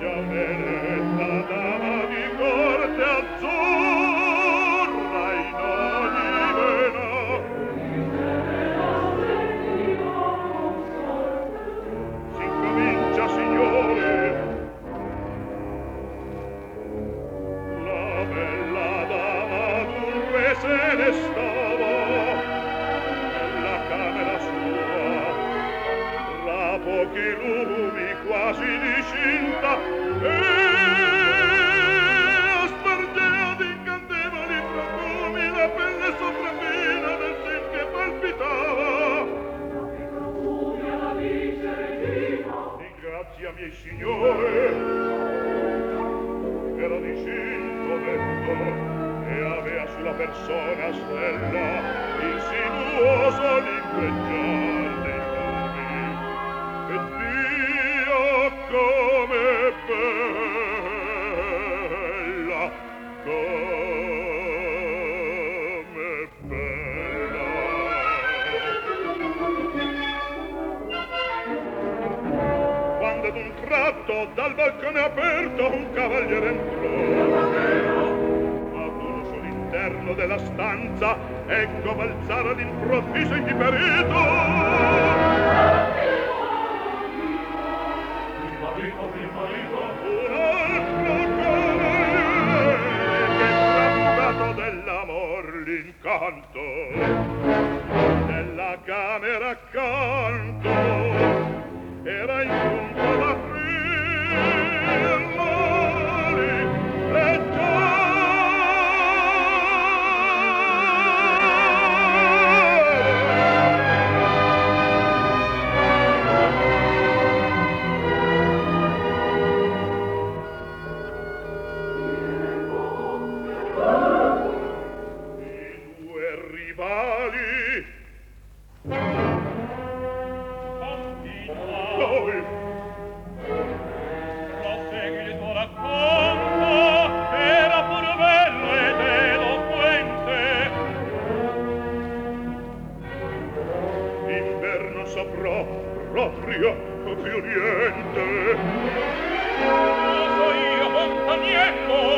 Giaveletta, dama di corte azzurra in ogni vena. Si incomincia, signore. La bella dama dunque se ne stava nella camera sua, tra pochi lumi quasi discinta, e aspargea d'incantevoli profumi la pelle sopraffina del sen che palpitava. Ringrazia, miei signore, era discinto detto e avea sulla persona stella il sinuoso lingueggiar dei nomi. E Dio come bella, come bella. Quando ad un tratto dal balcone aperto un cavaliere entrò, ad un solo interno della stanza ecco balzare all'improvviso indifferito un altro cavaliere che trafugato dell'amor l'incanto nella camera accanto era in punto d'aprir l'ali e proprio più niente. So io, compagnietto,